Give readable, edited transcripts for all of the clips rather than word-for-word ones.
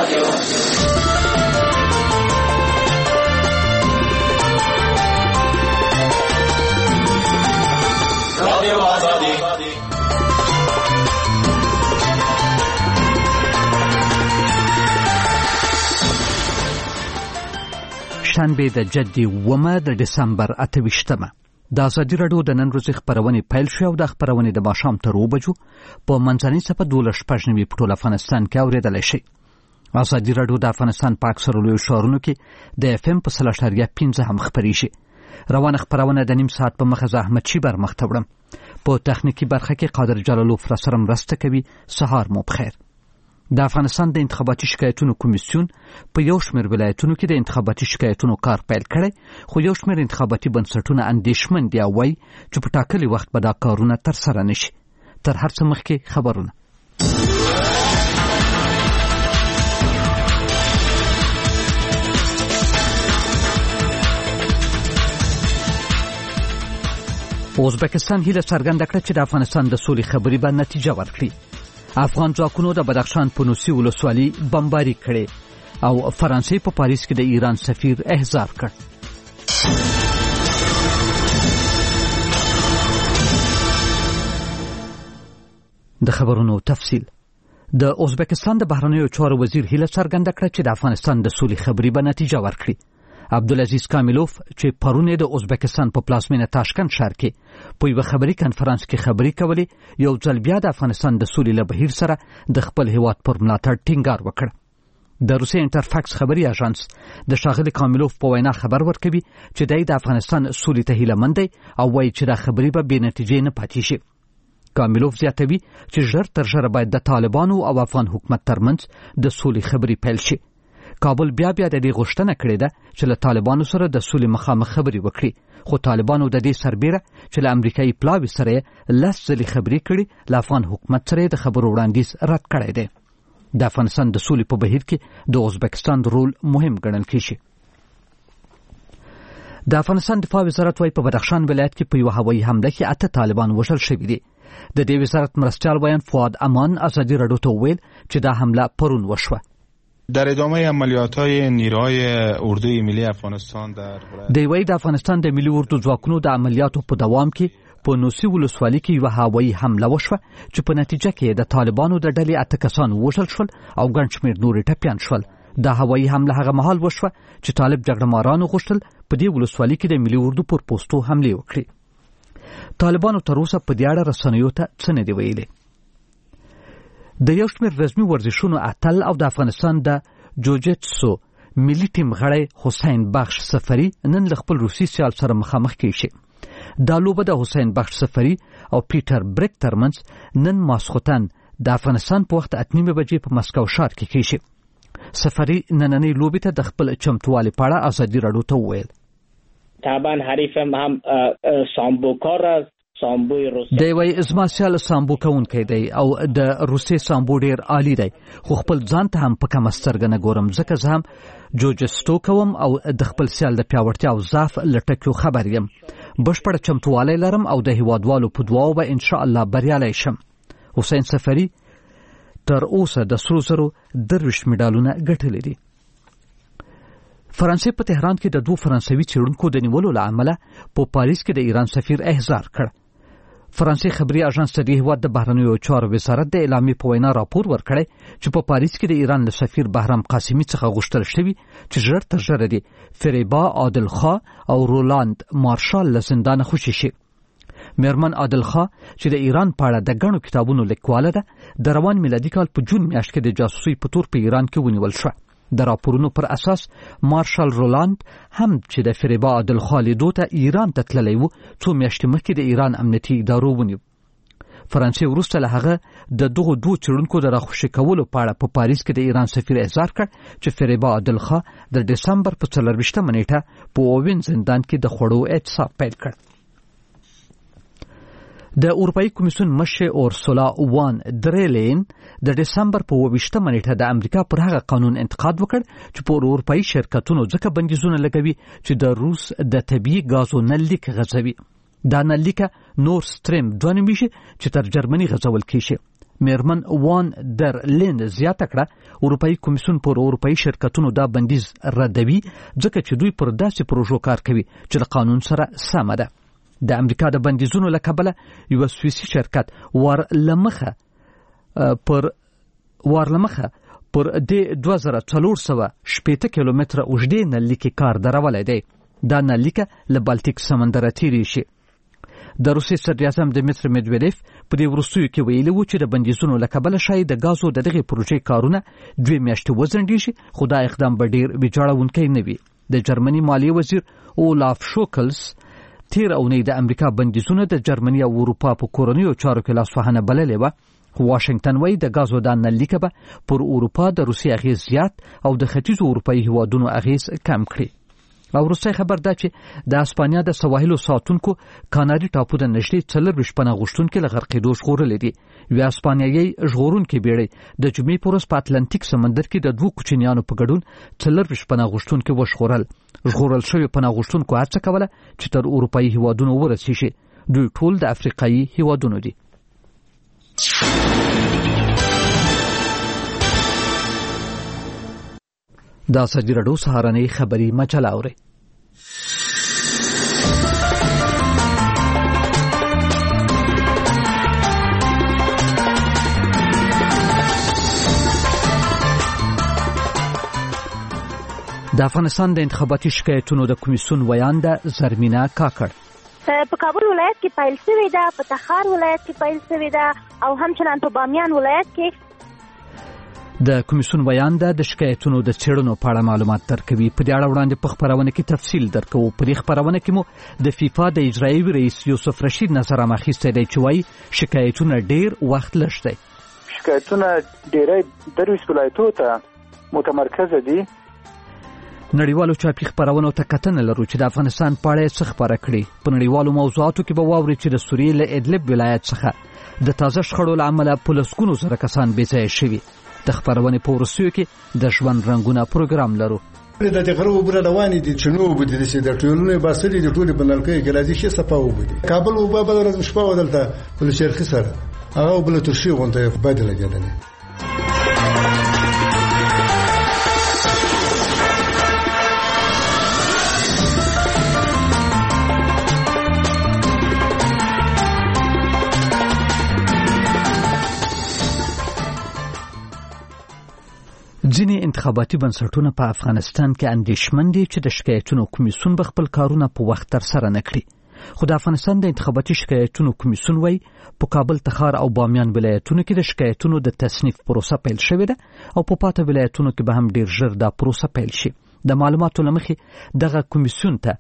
شنبه د جدي ومه د دسمبر 28مه د ازادي راډیو د نن ورځې خبرونه پیل شو او د خبرونه د ماښام تر 2 بجو په منځنۍ صفه 12 په ټول افغانستان کې اوریدل شي. ازادي راډیو د افغانستان په اکثر لوی ښارونو کې د اف ام په 3.15 هم خبريږي. روانه خبرونه د نیم ساعت په مخه زحمت شي بر مخ تورم. په تخنیکی برخه کې قادر جلالو فرسره مرسته کوي. سهار مو بخیر. د افغانستان د انتخاباتي شکایتونو کمیسیون په یو شمېر ولایتونو کې د انتخاباتي شکایتونو کار پیل کړی، خو یو شمېر انتخاباتي بنسټونه اندېښمن دي او وایي چې په ټاکلي وخت به دا کارونه ترسره نشي. تر هر څه مخکې خبرونه. ازبکستان هیله څرګنده کړه چې د افغانستان د سولې خبرې به نتیجه ورکړي. افغان ځواکونو د بدخشان په نوسي ولسوالۍ بمباري کړې او فرانسې په پاریس کې د ایران سفیر احضار کړ. د خبرونو تفصیل. د ازبکستان د بهرنیو چارو وزیر هیله څرګنده کړه چې د افغانستان د سولې خبرې به نتیجه ورکړي. عبدالعزیز کاملوف چې پرونه د ازبکستان په پلازمینه تاشکند ښار کې په یو خبري کانفرنس کې خبري کولې، یو ځل بیا د افغانستان د سولې له بهیر سره د خپل هیواد پر ملاتړ ټینګار وکړ. د روسي انټرفاکس خبري اژانس د شاغلي کاملوف په وینا خبر ورکوي چې د افغانستان سولې ته هیله مند دی او وایي چې دا خبري به بې نتیجې نه پاتې شي. کاملوف زیاتوي چې ژر تر ژره باید د طالبانو او افغان حکومت ترمنځ د سولې خبري پیل شي. کابل بیا د دې غوښتنه کړې ده چې له طالبانو سره د سولې مخامخ خبرې وکړي، خو طالبانو د دې سربېره چې له امریکایي پلاوي سره لس ځلې خبرې کړي، له افغان حکومت سره د خبرو وړاندیز رد کړی دی. د افغانستان د سولې په بهیر کې د ازبکستان رول مهم ګڼل کېږي. د افغانستان دفاع وزارت وايي په بدخشان ولایت کې په یو هوایي حمله کې 8 طالبان وژل شوي دي. د دې وزارت مرستیال ویان فؤاد امان ازادي راډیو ته وویل چې دا حمله پرون وشوه. در ادامه عملیات‌های نیروهای اردوی ملی افغانستان د افغانستان د ملي اردو ځواکونو د عملیاتو په دوام کې په نوسي ولسوالۍ کې یو هوایي حمله وشوه چې په نتیجه کې د طالبانو د ډلې 8 کسان وژل شول او ګڼ شمېر نور ټپیان شول. د هوایي حمله هغه مهال وشوه چې طالب جګړهمارانو غوښتل په دې ولسوالۍ کې د ملي اردو پر پوسټو حمله وکړي. طالبانو تر اوسه په دې اړه رسنیو ته څه نه دی ویلي. د یو شمېر رسمي ورزشونو اتل او د افغانستان د جوجیتسو ملي ټیم غړی حسین بخش سفری نن له خپل روسي سیال سره مخامخ کیږي. دا لوبه د حسین بخش سفری او پیټر بریک ترمنځ نن ماسخوتن د افغانستان په وخت 8:30 بجې په مسکو ښار کې کیږي. سفری نننۍ لوبې ته د خپل چمتووالي په اړه ازادي راډیو ته وویل. طبعا حریفم هم سامبوکار است. دی وای زما سیال سامبو کوونکی دی او د روسي سامبو ډیر عالی دی، خو خپل ځان ته هم په کم سترګه نه ګورم ځکه زه هم جوجستو کوم او د خپل سیال د پیاوړتیا او ضعف لټکو خبر یم. بشپړ چمتووالی لرم او د هیوادوالو په دعاو به ان شاء الله بریالی شم. حسین سفری تر اوسه د 30 مډالونه ګټلي دي. فرانسې په تهران کې د 2 فرانسوي څېړونکو د نیولو له امله په پاریس کې د ایران سفیر احضار کړ. فرانسې خبري اژانس د هیواد د بهرنیو چارو وزارت د اعلامیې په وینا راپور ورکړی چې په پاریس کې د ایران له سفیر بهرام قاسمي څخه غوښتل شوي چې ژر تر ژره دي فریبا عادل خان او رولاند مارشال له زندانه خوشي شي. میرمن عادل خان چې د ایران په اړه د غنو کتابونو لیکواله ده، د روان میلادي کال په جون میاشت کې د جاسوسي په تور په ایران کې ونیول شو. د راپورونو پر اساس مارشال رولاند هم چې د فریبا عادل خالدو ته ایران ته تللی و، 2 میاشتې مخکې د ایران امنیتي ادارو ونیو. فرانسې وروسته له هغه د دغو 2 څېړونکو د راخوشي کولو په اړه په پاریس کې د ایران سفیر احضار کړ چې فریبا عادل خان د دسمبر په 24 نیټه په اووین زندان کې د خوړو اعتصاب پیل کړ. د اروپאי کمیسیون مشر اورسولا وان درلین د دسمبر په 28 نیټه د امریکا پر هغه قانون انتقاد وکړ چې په اروپאי شرکتونو ځکه بندیزونه لګوي چې د روس د طبيعي غازو نلیک غځوي. دا نلیک نور ستریم 2 نومیږي چې تر جرمني غځول کیږي. میرمن وان در لیند زیاته کړه اروپאי کمیسیون پر اروپאי شرکتونو دا بندیز ردوي ځکه چې دوی پر داسې پروژو کار کوي چې د قانون سره سمه ده. د امریکا د بندیزونو له کبله یو سویسي شرکت وارلمخه پر د 2400 کیلومتره اوږدې نلیکې کار درولای دی. دا نلیکه له بالټیک سمندر تیری شي. د روسیې صدر اعظم دمیتر مدویدیف په دې وروستیو کې ویلي و چې د بندیزونو له کبله شاید د غازو د دغې پروژې کارونه 2 میاشتې وځنډېږي، خو دا اقدام به ډېر ویجاړونکی نه وي. د جرمني مالیې وزیر اولاف شوکلز تیر اونۍ د امریکا بندیزونه د جرمني او اروپا په کورنیو چارو کې لاسوهنه بللې وه. واشنگټن وایي د غازو دا نلیکه به پر اروپا د روسیې اغیز زیات او د ختیځو اروپایي هیوادونو اغیز کم کړي. او وروستی خبر دا چې د اسپانیا د سواحلو ساتونکو کاناري ټاپو د نږدې 40 پناه غوښتونکي له غرقېدو ژغورلي دي. یوه اسپانیایي ژغورونکې بیړۍ د جمعې په ورځ په اتلانتیک سمندر کې د 2 کوچنیانو په ګډون 40 پناه غوښتونکي وژغورل. ژغورل شوي پناه غوښتونکو هڅه کوله چې تر اروپایي هیوادونو ورسیږي. دوی ټول د افریقایي هیوادونو دي. دا ازادي راډیو سهارنۍ خبري مجله اوري. د افغانستان د انتخاباتي شکایتونو د کمیسیون ویانده زرمینه کاکړ په کابل ولایت کې پیل شوې ده، په تخار ولایت کې پیل شوې ده او همچنان په بامیان ولایت کې. د کمیسیون ویانده د شکایتونو د څېړنو په اړه معلومات درکوي. په دې اړه وړاندې په خپرونه کې تفصیل درکوو. په دې خپرونه کې مو د فیفا د اجرایي رئیس یوسف رشید نظر اخیستی دی چې وایي شکایتونه ډېر وخت لږ دی. شکایتونه ډېری 23 ولایتونو ته متمرکزه دي. نړیوالو چاپي خپرونو ته کتنه لرو چې د افغانستان په اړه څه خپاره کړي. په نړیوالو موضوعاتو کې به واوري چې د سوریې له ادلب ولایت څخه د تازه شخړو له امله په لسګونو زره کسان بېځایه شوي. د خپرونې په وروستیو کې د ژوند رنګونه پروګرام لرو. د غرو بره روانې دي چې نو بده دي چې د ټولنې باسلې د ټولې بنلکې کې راځي چې صفه وبدي. کابل وبا بل ورځ شپه ودلته په شرخي سره هغه بل ترشي غونډه بدله کېدله. ځینې انتخاباتي بنسټونه په افغانستان کې اندېښمن دي چې د شکایتونو کمیسیون به خپل کارونه په وخت ترسره نه کړي. خو د افغانستان د انتخاباتي شکایتونو کمیسیون وایي په کابل، تخار او بامیان ولایتونو کې د شکایتونو د تصنیف پروسه پیل شوې ده او په پاته ولایتونو کې به هم ډېر ژر دا پروسه پیل شي. د معلوماتو له مخې دغه کمیسیون ته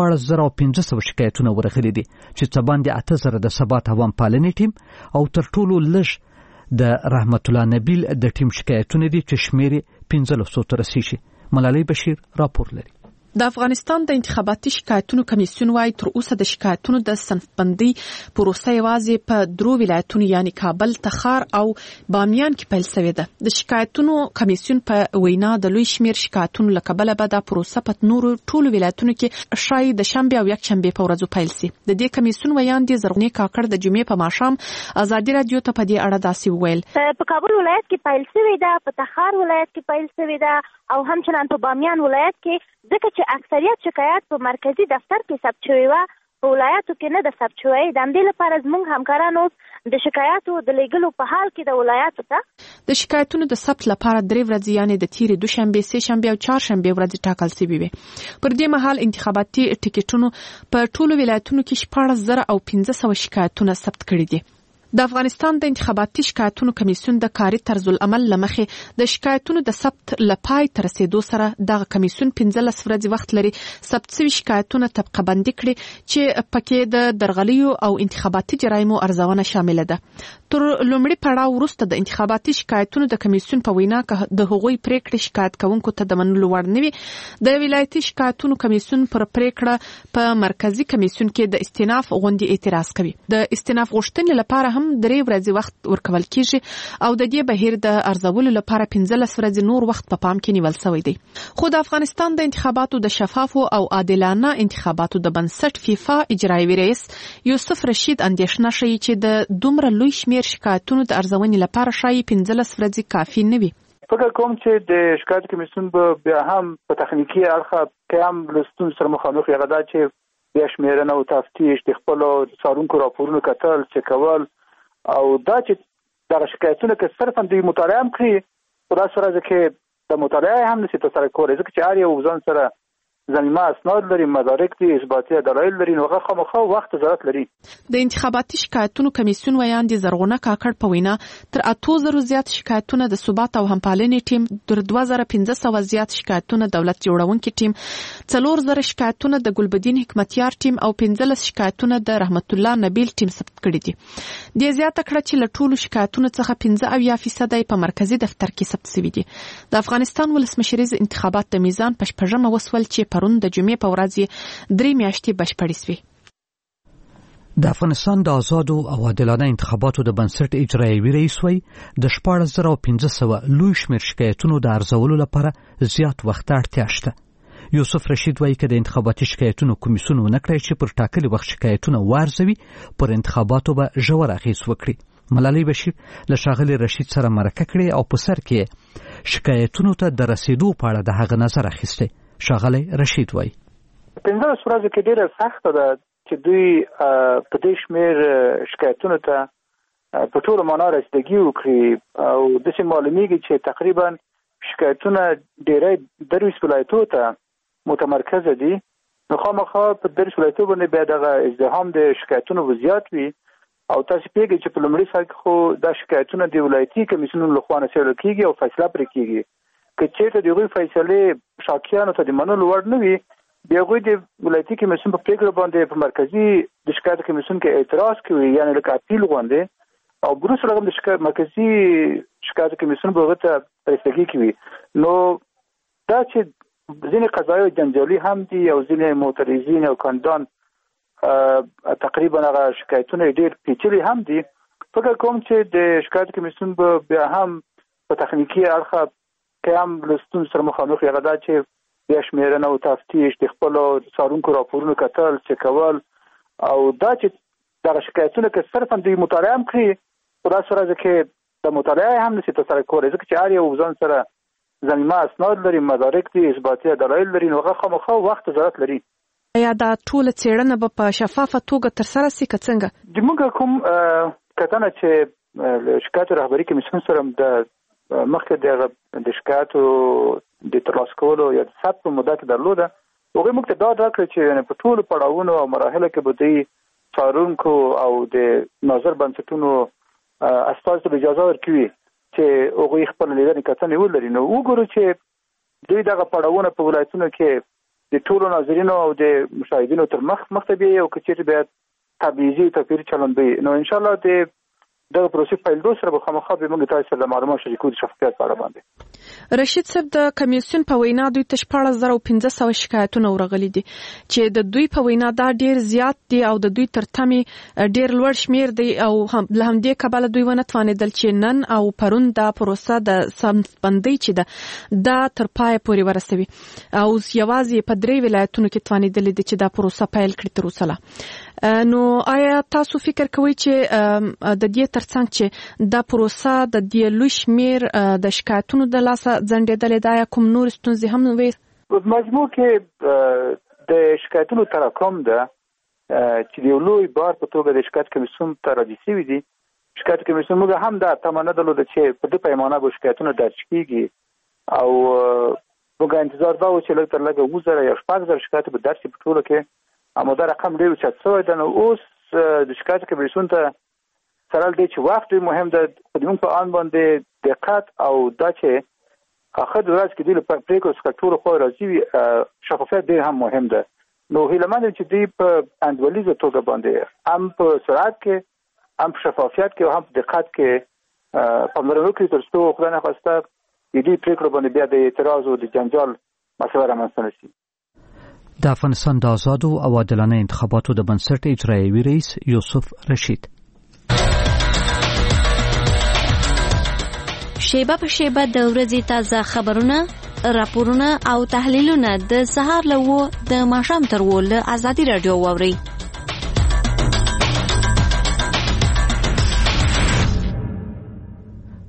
14,500 شکایتونه ورغلي دي چې څه باندې 8,000 د ثبات عوام پالنې ټیم او تر ټولو لږ د رحمت الله نبیل د ټیم شکایتونه دي چې شمیر 1500 ته رسیږي. ملالۍ بشیر راپور لري. د افغانستان د انتخاباتي شکایتونو کمیسیون وايي تر اوسه د شکایتونو د صنفبندۍ پروسه یوازې په 3 ولایتونو یعنی کابل، تخار او بامیان کې پیل شوې ده. د شکایتونو کمیسیون په وینا د لوی شمیر شکایتونو له کبله به د پروسه په نورو ټولو ولایتونو کې شاید د شنبه او یکشنبه په ورځو پیل شي. د دې کمیسیون ویاندې زرغونې کاکړ د جمعې په ماښام ازادي رادیو ته په دې اړه داسې وویل. په کابل ولایت کې پیل شوې ده، په تخار ولایت کې پیل شوې ده او همچنان په بامیان ولایت کې، ځکه چې اکثریت شکایات په مرکزی دفتر کې ثبت شوی و، په ولایتو کې نه د ثبت شوی. د همدې لپاره زموږ همکارانو د شکایاتو د لیږلو په حال کې د ولایتو ته د شکایتونو د ثبت لپاره 3 ورځې یعنی د تیرې دوشنبه، سه شنبه او چهارشنبه ورځې ټاکل شوې وي. پر دې مهال انتخاباتي ټیکټونو په ټولو ولایتونو کې 14,500 شکایتونه ثبت کړي دي. د افغانستان د انتخاباتي شکایتونو کمیسیون د کاري طرز العمل لمخې د شکایتونو د ثبت لپای تر رسیدو سره د کمیسیون 15 ورځې وخت لري ثبت شوي شکایتونه طبقه بندي کړي چې پکې د درغلیو او انتخاباتي جرایمو ارزونه شامل ده. تر لومړي پړاو وروسته د انتخاباتي شکایتونو د کمیسیون په وینا د هغوی پریکړې شکایت کوونکو ته د منلو وړ نه وي. د ولایتي شکایتونو کمیسیون پر پریکړه په مرکزی کمیسیون کې د استیناف غونډې اعتراض کوي. د استیناف غوښتنې لپاره هم 3 ورځې وخت ورکول کیږي او د دې بهیر د ارزولو لپاره 15 ورځې نور وخت په پام کې نیول شوی دی. خو د افغانستان د انتخاباتو د شفافو او عادلانه انتخاباتو د بنسټ فیفا اجرایي رئیس یوسف رشید اندېښنه شوی چې د دومره لوی شمیر شمیر شکایتونو د ارزونې لپاره شایي 15 ورځې کافي نه وي. فکر کوم چې د شکایت کمیسیون به بیا هم په تخنیکی اړخ کې هم لستون سره مخامخ یغه دا چې بیا شمیرنه او تفتیش د خپل څارونکو راپورونو کتل چې کول او دا چې د شکایتونو کې صرفا د مطالعه هم کړی په داسې ورځ کې د مطالعه هم نشي ترسره کولای ځکه چې هر یو ځان سره ضمیمه اسناد لري، مدارک دي، اثباتي دلایل لري، نو هغه خامخا وخت ضرورت لري. د انتخاباتي شکایتونو کمیسیون ویاندې زرغونه کاکړ په وینا تر 8000 زیات شکایتونه د ثبات او همپالنې ټیم، تر 2500 زیات شکایتونه دولت جوړونکي ټیم، 4000 شکایتونه د ګلبدین حکمتیار ټیم او 15 شکایتونه د رحمت الله نبیل ټیم ثبت کړي دي. د زیاته کړه چې له ټولو شکایتونو څخه 15% په مرکزی دفتر کې ثبت شوي دي. د افغانستان ولسمشریز انتخابات د میزان په شپږمه وسول چې پرون د جمعې په ورځ 3 میاشتې بشپړې شوې. د افغانستان د آزادو او عادلانه انتخاباتو د بنسټ اجرایوي رئیس وی د 14500 لوی شمېر شکایتونو د ارزولو لپاره زیات وخت اړتیا شته. یوسف رشید وایي که د انتخاباتي شکایتونو کمیسیون ونه کړی چې پر ټاکلي وخت شکایتونه وارزوي، پر انتخاباتو به ژور اغېز وکړي. ملالۍ بشیر له ښاغلي رشید سره مرکه کړې او په سر کې شکایتونو ته د رسیدو په اړه د هغه نظر اخیستی. ښاغلی رشید وایي 15 ورځې کې ډېره سخته ده چې دوی په دې شمېر شکایتونو ته په ټولو معنا رسیدګي وکړي او داسې معلومیږي چې تقریبا شکایتونه ډېری 23 ولایتونو ته متمرکزه دي. نو خامخا په 23 ولایتونو باندې بیا دغه ازدحام د شکایتونو زیات وي او تاسو پیږئ چې په لومړي سر کې خو دا شکایتونه د ولایتي کمیسیونونو لخوا څېړل کېږي او فیصله پرې کېږي. که چېرته د هغوی فیصلې شاکیانو ته د منلو وړ نه وي، بیا هغوی د ولایتي کمیسیون په پرېکړه باندې په مرکزي د شکایت کمیسیون کې اعتراض کوي، یعنې لکه اپیل غوندې، او وروسته هغه د مرکزي شکایت کمیسیون به هغه ته رسیدګي کوي. نو دا چې ځینې قضایي جنجالي هم دي او ځینې معترضین او کاندیدان تقریبا هغه شکایتونه ډېر پیچلي هم دي. فکر کوم چې د شکایت کمیسیون به بیا هم په تخنیکي اړخ کې هم لستون سره مخامخ یغه دا چې بیا شمیرنه او تفتیش د خپل څارونکو راپورونو کتل چې کول او دا چې د شکایتونو کې صرفا د مطالعه هم کړی په داسې ورځ کې د مطالعه هم نشي ترسره کولای ځکه چې هر یو ځان سره ضمیمه اسناد لري، مدارک دي، اثباتي دلایل لري، نو هغه خامخا وخت ضرورت لري. یا دا ټول څېړنه به په شفافه توګه ترسره شي که څنګه؟ د موږ کوم کتنه چې شکایت رهبري کمیسیون سره د مخکې د شکایتو د ترلاسه کولو یا د ثبت په موده کې درلوده، هغوی موږ ته ډاډ راکړی چې په ټولو پړاوونو او مراحلو کې به دوی څارونکو او د ناظر بنسټونو استازو ته اجازه ورکوي چې هغوی خپل لیدنې کتنې ولري. نو وګورو چې دوی دغه پړاوونه په ولایتونو کې د ټولو ناظرینو او د مشاهدینو تر مخ ته بیایي او که چېرې بیا تبعیضي توپیر چلند وي، نو انشاءالله د دغه پروسې پیلېدو سره به خامخا به موږ تاسو سره د معلوماتو شریکو د شفافیت په اړه باندې. رشید صاحب د کمیسیون په وینا دوی ته 14500 شکایتونه ورغلي دي چې د دوی په وینا دا ډیر زیات دي او د دوی تر تمې ډیر لوړ شمیر دی او له همدې کبله دوی ونه توانېدل چې نن او پرون دا پروسه د سمبندۍ چې دا تر پای پورې ورسوي او یوازې په 3 ولایتونو کې توانېدل دي چې دا پروسه پیل کړي تر اوسه. نو آیا تاسو فکر کوئ چې د دې ترڅنګ چې دا پروسه د دې لوی شمیر د شکایتونو د لاسه ځنډېدلې ده، یا کوم نور ستونزې هم وي؟ په مجموع کې د شکایتونو تراکم ده چې د یو لوی بار په توګه د شکایت کمیسیون ته راجع شوي دي. شکایت کمیسیون موږ هم دا تمه نه درلوده چې په دې پیمانه به شکایتونه درج کېږي او موږ انتظار دا و چې لږ تر لږه 2000 یا 4000 شکایت به درج شي په ټوله کې، اما دا رقم ډېر اوچت شوی ده. نو اوس د شکایت کمیسیون ته سره دی چې وخت مهم ده، خو موږ په آن باندې دقت او دا چې اخر د ورځ کې دوی له پرېکړو څخه ټولو خوا راځي وي شفافیت ډېر هم مهم ده. نو هیله مند چې دوی په انډولیزه توګه باندې هم په سرعت کې، هم په شفافیت کې او هم په دقت کې پاملرنه وکړي تر څو خدای نخواسته د دې پرېکړو باندې بیا د اعتراض او د جنجال مسله رامنځته نه شي. د افغانستان د آزادو او عادلانه انتخاباتو د بنسټ اجرایوي رئیس یوسف رشید. شیبه په شیبه د ورځې تازه خبرونه، راپورونه او تحلیلونه د سهار له 9 د ماښام تر 10 له ازادي رادیو واورئ.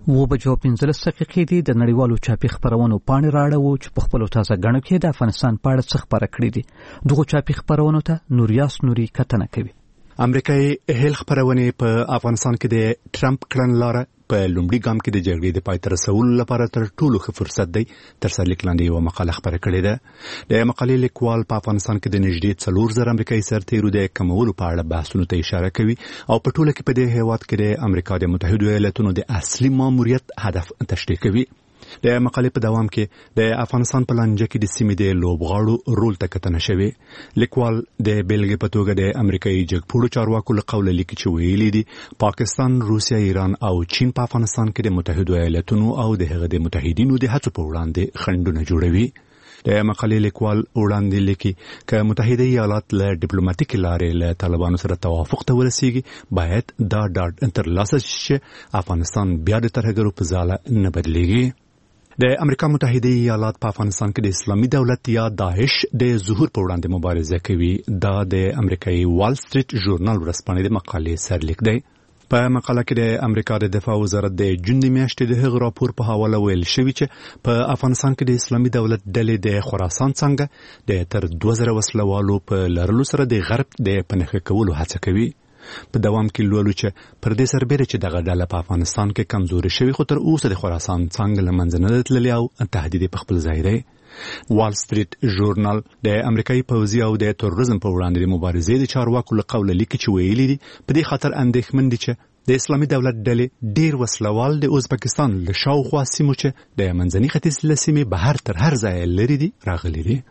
15 دقیقې دي د نړیوالو چاپي خبرونو پاڼې راړو چې په خپل تازه غنو کې د افغانستان په اړه څه خبره کړې دي. دغه چاپي خبرونو ته نوریاس نوري کتنه کوي. امریکایي هیل خبرونه په افغانستان کې د ټرمپ کړنلاره په لومړي ګام کې د جګړې د پای ته رسولو لپاره تر ټولو ښه فرصت دی. تر سرلیک لاندې یو مقاله خبره کړې ده. د مقالې لیکوال په افغانستان کې د نږدې 4,000 امریکایي سرتیرو د کمولو په اړه بحثونو ته اشاره کوي او په ټوله کې په دې هیواد کې د امریکا د متحده ایالاتونو د اصلي ماموریت هدف تشریح کوي. د مقالې په دوام کې د افغانستان په لانجه کې د سیمې د لوبغاړو رول ته کتنه شوې. لیکوال د بیلګې په توګه د امریکایي جګپوړو چارواکو له قوله لیکي چې ویلي دي پاکستان، روسیا، ایران او چین په افغانستان کې د متحده ایالاتونو او د هغه د متحدینو د هڅو په وړاندې خنډونه جوړوي. د مقالې لیکوال وړاندې لیکي چې متحده ایالات له ډیپلوماټیک لارې له طالبانو سره توافق ته ورسیږي باید دا ډاډ ترلاسه شي افغانستان بیا د ترهګرو په ځاله نه بدلیږي. د امریکا متحده ایالات په افغانستان کې د اسلامي دولت یا داعش د ظهور په وړاندې مبارزه کوي. دا د امریکایي وال سټریټ ژورنال ورځپاڼې د مقالې سرلیک دی. په مقاله کې د امریکا د دفاع وزارت د جون د میاشتې د هغه راپور په حواله ویل شوی چې په افغانستان کې د اسلامي دولت ډلې د خراسان څنګه د تر 2000 وسلوالو په لرلو سره د غرب د پنهخه کولو هڅه کوي. په دوام کې لولو چې پر دې سربېره چې دغه ډله په افغانستان کې کمزوري شوی خو تر اوسه د خراسان څنګه لمنځه نه تللی او تهدید په خپل ځای دی. وال سټریټ ژورنال د امریکایي پوځي او د تروریزم په وړاندې د مبارزې د چارواکو له قوله لیکي چې ویلي دي په دې خاطر اندېښمن دي چې د اسلامي دولت ډلې ډیر وسلوال د ازبکستان له شاوخوا سیمو چې د منځني ختیځ له سیمې بهر تر هر ځای لري دي راغلي دي.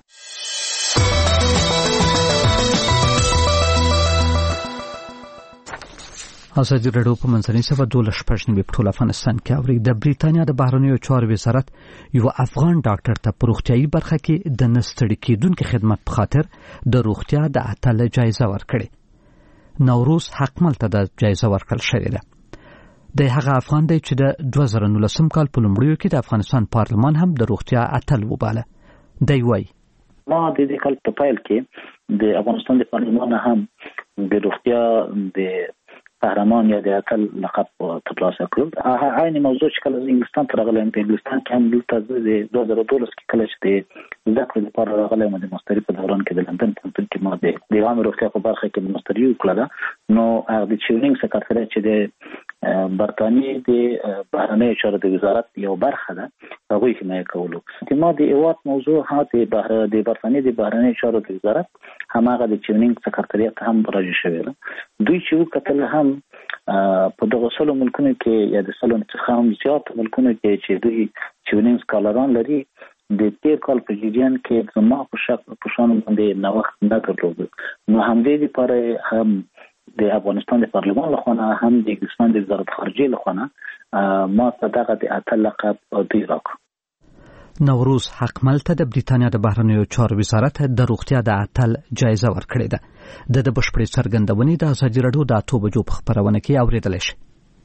ازادي راډیو په منځنۍ صفحه 12 په ټول افغانستان کې اوري. د بریتانیا د بهرنیو چارو وزارت یو افغان ډاکټر ته په روغتیايي برخه کې د نستړي کېدونکو خدمت په خاطر د روغتیا د اتل جایزه ورکړه. نوروز حقمل ته د جایزه ورکړل شوې ده. د هغه افغان دی چې د 2019 کال په لومړیو کې د افغانستان پارلمان هم د روغتیا اتل وباله. دی وایي ما د دې کال په پیل کې د افغانستان د پارلمان هم د روغتیا د قهرمان یا د اتل لقب ترلاسه کړ. عین موضوع چې کله انګلستان ته راغلم په انګلستان کې هم دلته د 2012 کې کله چې د زده کړې لپاره راغلم د ماستري په دوران کې د لندن پوهنتون کې ما د عامه روغتیا په برخه کې ماستري وکړه. نو هغه د چیونینګ سکرټریټ چې د برتانیې د بهرنیو چارو د وزارت یو برخه ده هغه یې حمایت کولو. ما د ایوات موضوع د برتانیې د بهرنیو چارو د وزارت هماغه د چیونینګ سکرټریټ هم راځي شوی. دوی چې وکتل هم په دغه سلو ملکونو کې یا د سلو څخه هم زیات ملکونو کې چې دوی چیونینګ سکالران لري د تیر کال په جریان کې زما په شان باندې نوښت نه درلود. نو همدې لپاره هم د افغانستان د پارلمان لخوا هم د انګلستان د وزارت خارجه لخوا ما دغه د اتل لقب دوی راکړ. نوروز حقمل ته د بریتانیا د بهرنیو چارو وزارت د روغتیا د اتل جایزه ورکړې ده. د بشپړې څرګندونې د ازادي راډیو د 8 بجو په خبرونه کې اوریدل شي.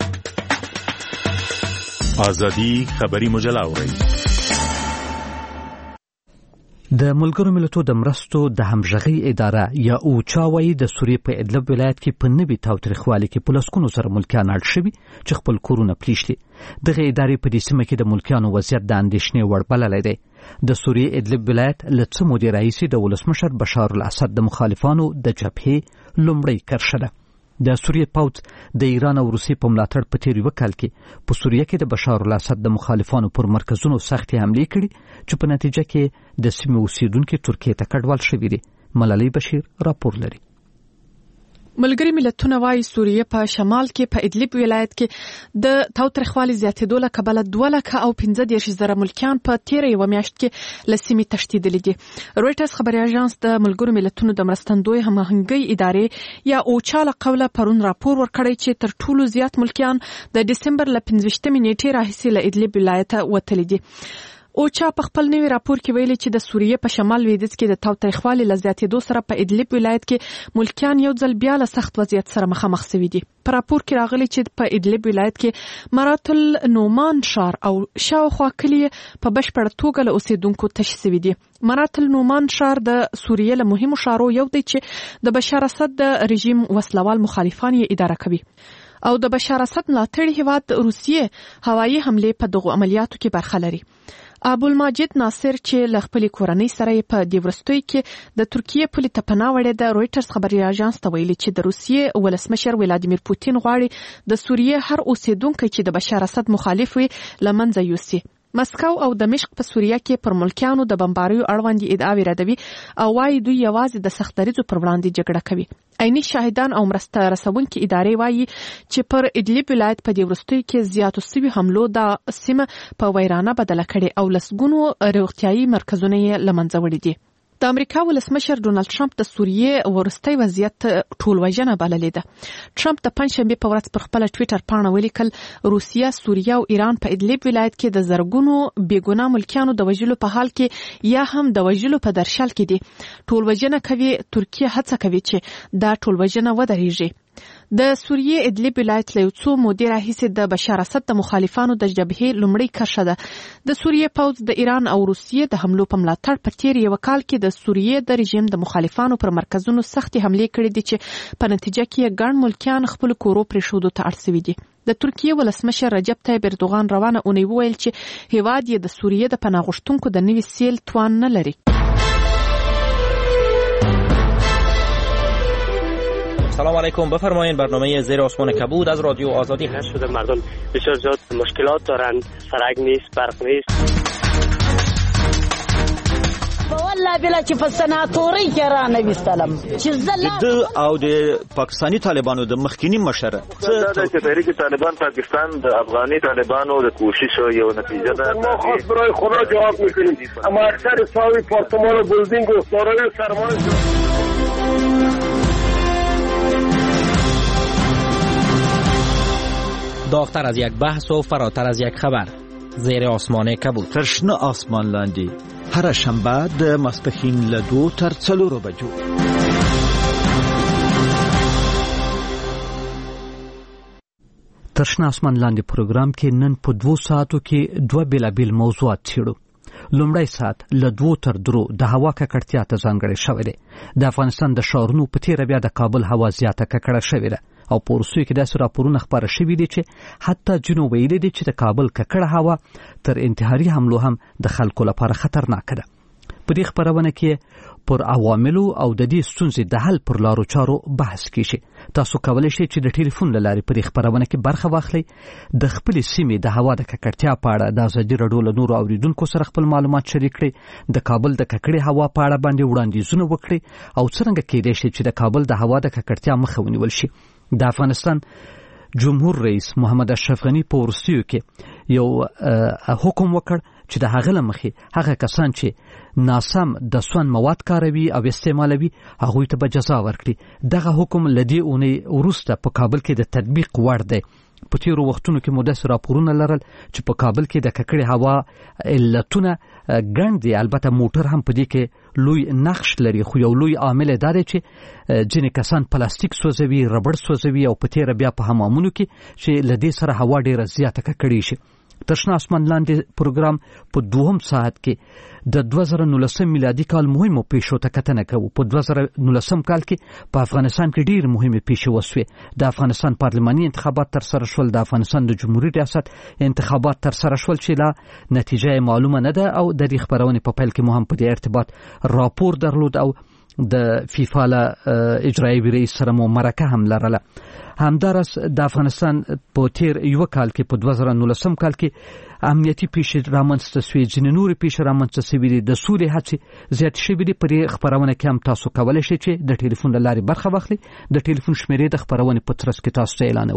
ازادي خبري مجله اوري. د ملګرو ملتونو د مرستو د همغږي اداره یا اوچا وايي د سوریې په ادلب ولایت کې په نوي تاوتریخوالي کې په لسکونو سره ملکیان اړ شوي چې خپل کورونه پلیشلي. دغه ادارې په دې سیمه کې د ملکیانو وضعیت د اندېښنې وړ بللی دی. د سوریې ادلب ولایت له څه مودې راهیسې د ولسمشر بشار الاسد د مخالفانو د جبهې لومړی کرښه ده. د سوریې پوځ د ایران او روسیې په ملاتړ په تیر یو کال کې په سوریه کې د بشار الاسد د مخالفانو پر مرکزونو سختې حملې کړې چې په نتیجه کې د سیمې اوسیدونکو ترکیې ته کډوال شوي دي. ملالۍ بشیر راپور لري. ملګری ملتونه وايي سوریه په شمال کې په ادلب ولایت کې د تاوتریخوالي زیاتېدو له کبله 2,15,000 ملکیان په تیر یو میاشت کې له سیمې تښتېدلي دي. رويټرز خبري اژانس د ملګرو ملتونو د مرستندوی هماهنګي ادارې یا اوچا له قوله پرون راپور ورکړی چې تر ټولو زیات ملکیان د دسمبر له 15 نیټې راهیسې له ادلب ولایت وتلي دي. اوچا په خپل نوي راپور کې ویلي چې د سوریې په شمال لویدیځ کې د تاوتریخوالي له زیاتېدو سره په ادلب ولایت کې ملکیان یو ځل بیا له سخت وضعیت سره مخامخ شوي دي. په راپور کې راغلي چې په ادلب ولایت کې مرات النومان ښار او شاوخوا کلي په بشپړه توګه له اوسیدونکو تش شوي دي. مرات النومان ښار د سوریې له مهمو ښارو یو دی چې د بشار اسد د رژیم وسلوال مخالفان یې اداره کوي. او د بشار اسد ملاتړي هیواد روسیې هوایي حمله په دغه عملیاتو کې برخه لري. ابوالماجد ناصر چې له خپل کورنۍ سره په دې ورستوي کې د ترکیې پولي ته پناه وړې د رويټرز خبري اژانس ته ویلي چې د روسیې ولسمشر ولادیمیر پوتین غواړي د سوریې هر اوسیدونکو چې د بشار اسد مخالف وي لمنځه یوسي. مسکو او دمشق په سوریه کې پر ملکیانو د بمباریو اړوند ادعاوې ردوي او وايي دوی یوازې د سختدریزو پر وړاندې جګړه کوي. عیني شاهدان او مرسته رسونکي ادارې وايي چې پر ادلب ولایت په دې ورستۍ کې زیاتو سوي حملو د سیمه په ویرانه بدله کړي او لسګونو روغتيایي مرکزونه یې لمنځه وړي دي. د امریکا ولسمشر ډونالد ټرمپ د سوریې ورستۍ وضعیت ټولوژنه بللې ده. ټرمپ د پنځشنبه په ورځ پر خپل ټوئیټر پاڼه ولیکل روسیا، سوریه او ایران په ادلب ولایت کې د زرګونو بیګناه ملکیانو د وژلو په حال کې یا هم د وژلو په درشل کې دي. ټولوژنه کوي. ترکیه هڅه کوي چې دا ټولوژنه ودرېږي. د سوریې ادلب ولایت له څو مودې راهیسې د بشار اسد د مخالفانو د جبهې لومړی کرښه ده. د سوریې پوځ د ایران او روسیې د حملو په ملاتړ په تیر یو کال کې د سوریې د رژیم د مخالفانو پر مرکزونو سختي حملې کړې دي چې په نتیجه کې ګڼ ملکیان خپل کورو پرېښودو ته اړ شوي دي. د ترکیې ولسمشر رجب طیب اردوغان روانه اونۍ وویل چې هیواد یې د سوریې د پناه غوښتونکو د نوي سیل توان نه لري. سلام علیکم، بفرمایید. برنامه زیر آسمان کبود از رادیو آزادی شده. مردم بسیار زیاد مشکلات دارند، سرک نیست، برق نیست. والله بلا چې په سناتوري کې را نوستلم چې د او د پاکستانی طالبانو د مخکینی مشره دا چې تحریک طالبان پاکستان د افغاني طالبانو د کوشش یو نتیجه ده. ما خاص برای خدا جواب میکنیم. اما اکثر ساوی پارتمان و بلدینگ و سارای سرمان داغتر از یک بحث و فراتر از یک خبر. زیر آسمان کبود. ترشنه آسمان لاندی. هر شنبه د ماسپښین له 2 تر 4 بجو. ترشنه آسمان لاندې پروګرام کې نن په 2 ساعتو کې 2 بیلابیل موضوعات څېړو. لومړی ساعت له 2 تر 3 د هوا ککړتیا ته ځانګړی شوی دی. د افغانستان د ښارونو په تیره بیا د کابل هوا زیاته ککړه شوې ده او په روسیې کې داسې راپورونه خپاره شوي دي چې حتی جنو ویلي دي چې د کابل ککړه هوا تر انتحاري حملو هم د خلکو لپاره خطرناکه ده. په دې خبرونه کې پر عواملو او د دې ستونزې د حل پر لارو چارو بحث کیږي. تاسو کولی شئ چې د ټلیفون له لارې په دې خبرونه کې برخه واخلئ. د خپلې سیمې د هوا د ککړتیا په اړه د ازادي راډیو له نورو اوریدونکو سره خپل معلومات شریک کړئ. د کابل د ککړې هوا په اړه باندې وړاندیزونه وکړئ او څرنګه کېدای شي چې د کابل د هوا د ککړتیا مخه ونیول شي. د افغانستان جمهور رئیس محمد اشرف غنی په ورسیو کې یو حکم وکړ چې د هغه لمخې هغه کسان چې ناسم د سون مواد کاروي او استعمالوي هغوی ته به جزا ورکړي. دغه حکم لدی اونۍ وروسته په کابل کې د تطبیق وړ دی. په تیرو وختونو کې مدثر راپورونه لرل چې په کابل کې د ککړې هوا علتونه ګڼ دي. البته موټر هم په دې کې لوی نقش لري، خو یو لوی عامل دا دی چې ځینې کسان پلاستیک سوځوي، ربړ سوځوي او په تیره بیا په حمامونو کې چې له دې سره هوا ډیره زیاته ککړې شي. ترشنه آسمان لاندې پروګرام په 2 ساعت کې د 2019 میلادي کال مهمو پیښو ته کتنه کوو. په 2019 کال کې په افغانستان کې ډېر مهمه پیښې وسوې. د افغانستان پارلماني انتخابات تر سره شول، د افغانستان د جمهوریت ریاست انتخابات تر سره شول چې لا نتیجه معلومه نه ده او د دې خبرونې په پیل کې مو هم په دې ارتباط راپور درلود او د فیفا له اجرایي رئیس سره مو مرکه هم لرله. همدارس د افغانستان په تیر یو کال کې په 2019 کال کې امنیتي پیښې رامنځته شوې، ځینې نورې پیښې رامنځته شوې دي، د سولې هڅې زیاتې شوې دي. په دې خبرونه کې هم تاسو کولی شئ چې د ټلیفون له لارې برخه واخلئ. د ټلیفون شمیرې د خبرونې په ترڅ کې تاسو ته اعلانوو.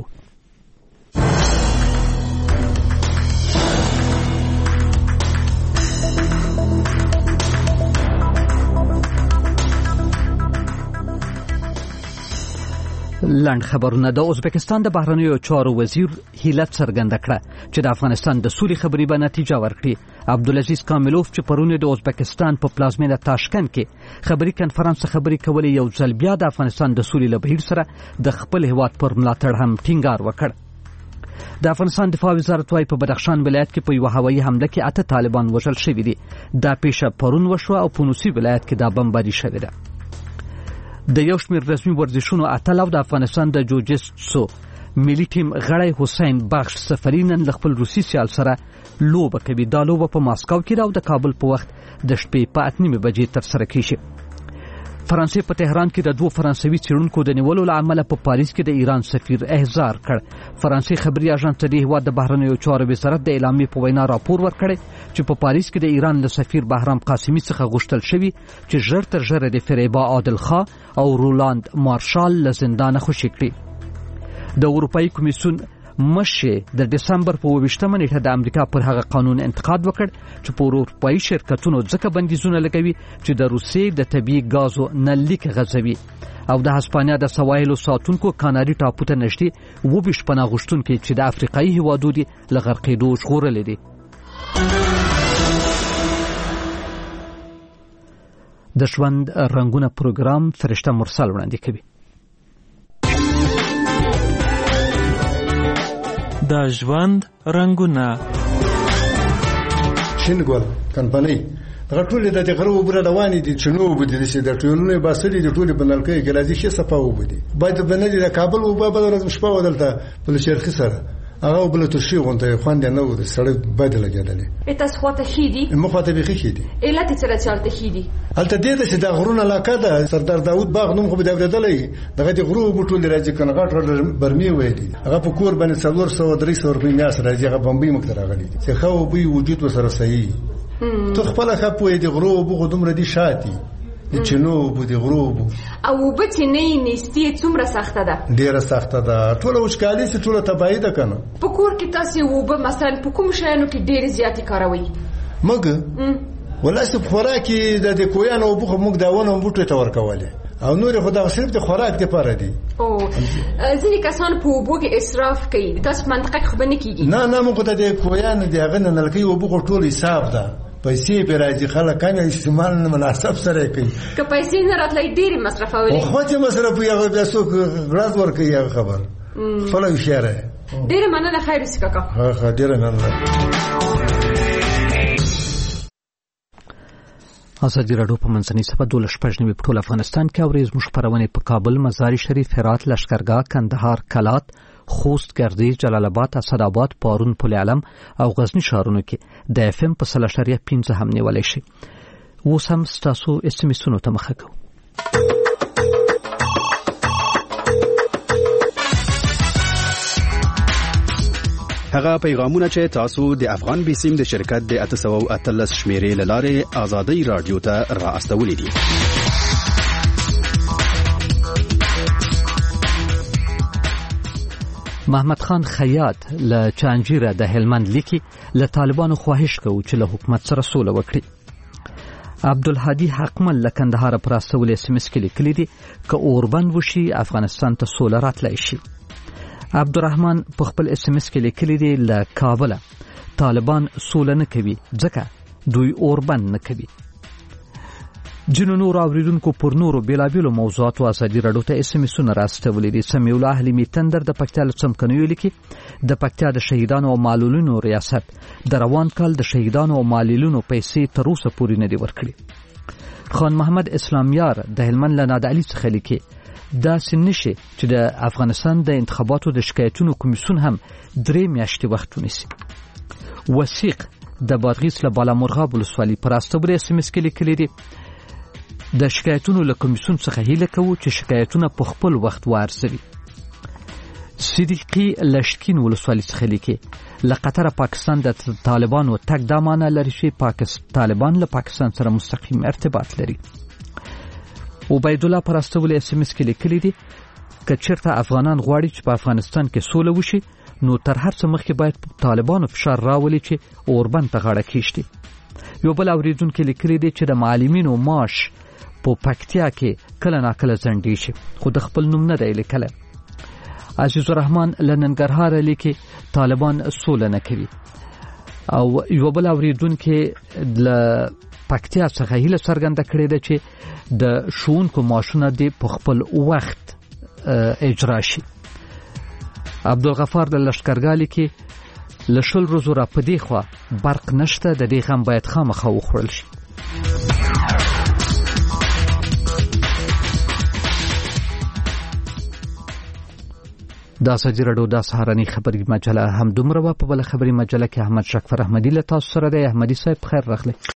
لنډ خبرونه. د ازبکستان د بهرنیو چارو وزیر هیله څرګنده کړه چې د افغانستان د سولې خبرې به نتیجه ورکړي. عبدالعزیز کاملوف چې پرون د ازبکستان په پلازمینه تاشکند کې خبري کنفرانس خبرې کولې، یو ځل بیا د افغانستان د سولې له بهیر سره د خپل هیواد پر ملاتړ هم ټینګار وکړ. د افغانستان دفاع وزارت وايي په بدخشان ولایت کې په یو هوایي حمله کې 8 طالبان وژل شوي دي. دا پیښه پرون وشوه او په نوسي ولایت کې دا بمباري شوې ده. د یو شمېر رسمي ورزشونو اتل او د افغانستان د جوجیتسو ملي ټیم غړی حسین بخش سفری نن له خپل روسي سیال سره لوبه کوي. دا لوبه په ماسکو کې او د کابل په وخت د شپې په 8:30 بجې ترسره کیږي. فرانسې په تهران کې د 2 فرانسوي څېړونکو د نیولو له امله په پاریس کې د ایران سفیر احضار کړ. فرانسې خبري اژانس د هیواد د بهرنیو چارو وزارت د اعلامیې په وینا راپور ورکړی چې په پاریس کې د ایران له سفیر بهرام قاسمي څخه غوښتل شوی چې ژر تر ژره د فریبا عادل خان او رولاند مارشال له زندانه خوشي کړي. د اروپאי کمیسیون مشه د دسمبر په 28مه نیټه د امریکا پر هغه قانون انتقاد وکړ چې په اروپאי شرکتونو ځکه بندیزونه لګوي چې د روسیې د طبيعي غازو نلیک غځوي او د هسپانیا د سواحلو ساتونکو کاناري ټاپو ته نږدې 20 پناه غوښتونکو چې د افریقایي هیوادو دي له غرقېدو ژغورل دي. د ژوند رنگونه پروګرام فرشته مرسل وړاندې کوي. د ژوند رنگونه شینګول کمپنی دغه ټول د غرو بر روانې دي چې نو بده دي د ټولنې باسلې د ټول بنلکې ګلازي شي صفه وبدي باید بنلې د کابل او بابا ورځ شپه ودلته په شیخ سره هغه بل ته شي غونډه خوان دی نو د سړی باید لګیدلې تاسو خواته خېدي مخاطب به خېدي علت سره چلته خېدي هلته دې چې د غرونه علاقه ده سردار داوود باغ نوم خو به دولتلې دغه د غرو بوټول راځي کنه غاټ برمي وېدي هغه په کور باندې 300 روپۍ میاس راځي هغه بمبي مکتر راغلي چې خو به وجود وسره صحیح ته خپل خپوي د غرو بو دومره دي شاتي چې نو بو د غرو بو او به چې نه نيستي څومره سخته ده ډیره سخته ده ټول وشکالي چې ټول تبعید کنه په کور کې تاسو وب مثلا په کوم شانو کې ډیر زیاتی کاروي مګ ولاسه خوراکي د کویانو بو موږ داونه بوټه تور کوله او نور خدای صرف د خوراک لپاره دي او ځینې کسان په وبو کې اسراف کوي تاسو منطقه خو نه کیږي نه موږ ته د کویانو دی هغه نه نلکي وبو ټول حساب ده پیسې به راځي خلک کنه استعمال نه مناسب سره کوي که پیسې نه راتلای ډېر مصرفوي خو چې مصرف یو د څوک غراز ورکوي خبر خپل اشاره ډېر مننه خیر سي کاکا ها ډېر مننه. ازادي راډیو په منځنۍ صفه 12 په ټول افغانستان کې اوري زموږ خبرونه په کابل، مزار شریف، هرات، لشکرګاه، کندهار، کلات، خوست، ګردیز، جلال آباد، اسداباد، پارون، پل علم او غزنی ښارونو کې د اف ام په 3.5 هم نیولای شي. اوس هم تاسو اس ام اس-ونو ته مخه کوو. هغه پیغامونه چې تاسو د افغان بیسیم د شرکت د 813 شمیرې لاره آزادۍ رادیو ته را استولې دي. محمد خان خیاط له چانجیره د هلمند لیکي له طالبانو خواهش کوي چې له حکومت سره سوله وکړي. عبدالهادي حقمل له کندهار پر استولې سمس کې لیکلي دي ک اوربند وشي افغانستان ته سوله راتلای شي. عبدالرحمن په خپل اس ام اس کې لیکلي دي له کابل طالبان سوله نه کوي ځکه دوی اوربند نه کوي. جنو نور اوریدونکو پر نورو بیلابیلو موضوعاتو ازادي راډیو ته اس ام اس-ونه راستولې دي. سمیع الله حلیمی تندر د پکتیا له څمکنیو لیکي د پکتیا د شهیدانو او معلولینو ریاست د روان کال د شهیدانو او معلولینو پیسې تر اوسه پورې نه دي ورکړي. خان محمد اسلامیار د هلمند له نادعلي څخه لیکي دا سنشي چې د افغانستان د انتخاباتو د شکایتونو کمیسیون هم 3 میاشتې وخت ونیسي. وثیق د بادغیس له بالامرغاب ولسوالۍ پر استوبري اس ام اس کې لیکلي دي د شکایتونو له کمیسیون څخه هیله کوو چې شکایتونه په خپل وخت وارزوي. صدیقي لشکین ولسوالۍ څخه لیکي له قطر پاکستان د طالبانو تګ د معنی لري چې طالبان له پاکستان سره مستقیم ارتباط لري. عبید الله پر استولې اس ام اس کې لیکلي دي که چیرته افغانان غواړي چې په افغانستان کې سوله وشي نو تر هر څه مخکې باید طالبانو فشار راولي چې اوربند ته غاړه کېږدي. یو بل اوریدونکو لیکلي دي چې د معلمینو معاش په پکتیا کې کله ناکله ځنډي شي خو د خپل نوم نه دی لیکلی. عزیز الرحمن لننګرهار لیکي طالبان سوله نه کوي. او یو بل اوریدونکو له پکتیا څخه هیله څرګنده کړې ده چې د ښوونکو معاشونه دې په خپل وخت اجرا شي. عبدالغفار د لشکرګاه لیکي له 20 ورځو را په دې خوا برق نشته د دې غم باید خامخا وخوړل شي. دا سجرډو دا سهارنی خبري مجله هم دومره په بل خبري مجله کې احمد شکفر احمدی له تاسو سره د احمدی صاحب خیر راغلی.